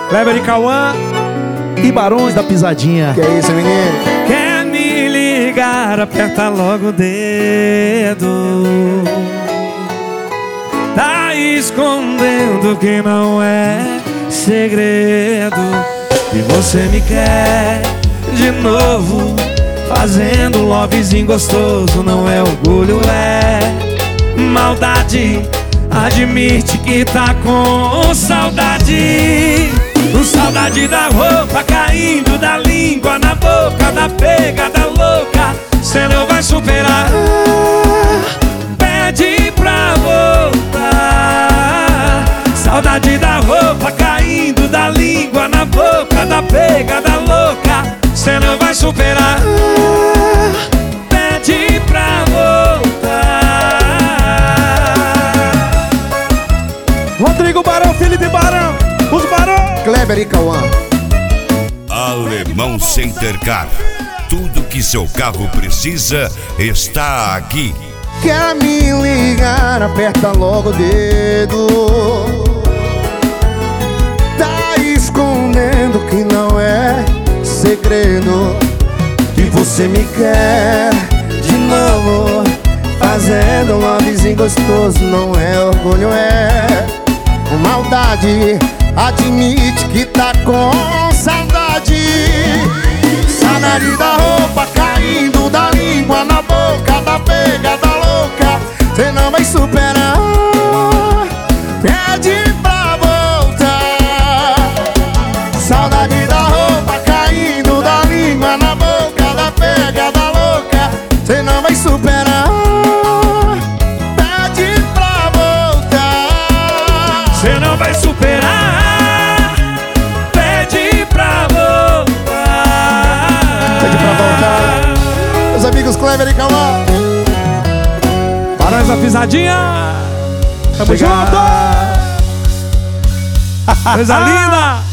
Kleber e Cauã e Barões da Pisadinha. Que é isso, menino? Quer me ligar, aperta logo o dedo. Tá escondendo que não é segredo. E você me quer de novo, fazendo lovezinho gostoso. Não é orgulho, é maldade. Admite que tá com saudade. Saudade da roupa caindo, da língua na boca, da pegada louca. Cê não vai superar. Pede pra voltar. Saudade da roupa caindo, da língua na boca, da pegada louca. Cê não vai superar. Pede pra voltar. Rodrigo Barão, Felipe Barão, os Barão, Kleber e Cauã. Alemão Center Car. Tudo que seu carro precisa está aqui. Quer me ligar, aperta logo o dedo. Tá escondendo que não é segredo. Que você me quer de novo, fazendo um lovezinho gostoso. Não é orgulho, é maldade. Admite que tá com saudade. Saudade da roupa caindo, da língua na boca, da pegada louca. Cê não vai superar. Pede pra voltar. Saudade da roupa caindo, da língua na boca, da pegada louca. Cê não vai superar. Pede pra voltar. Cê não vai superar. Meus amigos Kleber e Cauã. Barões da Pisadinha. Tamo junto. Coisa linda.